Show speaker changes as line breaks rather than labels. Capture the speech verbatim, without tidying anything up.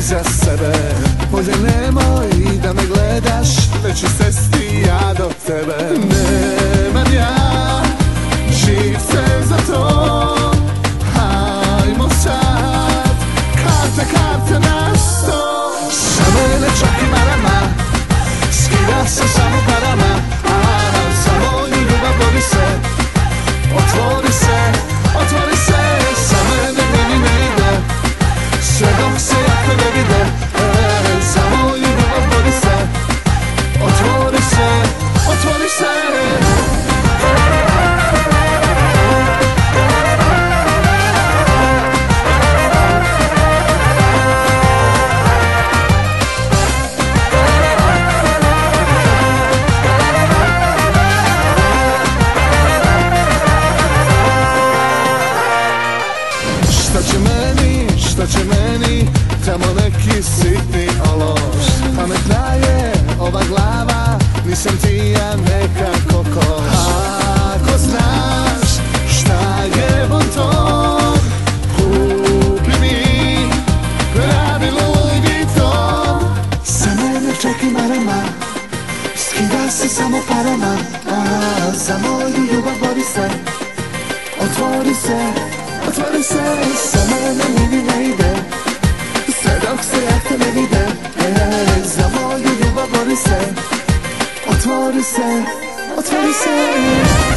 iza sebe. Bolje nemoj da me gledaš, već ću sesti ja do tebe. Nemam ja živce za to, hajmo sad, karte, karte na sto. Sa mene čak i marama, skida se samo parama, a za moju ljubav bori se, otvori se, otvori se. Sa mene meni ne ide, sve dok se ja tebe vide. E, za moju ljubav bori se, otvori se, otvori se. Šta će meni, šta će meni, tamo neki sitni ološ. Pametna je ova glava, nisam ti ja neka kokoš. Ako znaš šta je bonton, kupi mi pravi Louis Vuitton. Sa mene čak i marama, skida se samo parama, a za moju ljubav bori se, otvori se, otvori se. Sa mene meni ne ide, sve dok se ja te ne vide. E, za moju ljubav bori se, otvori se, otvori se.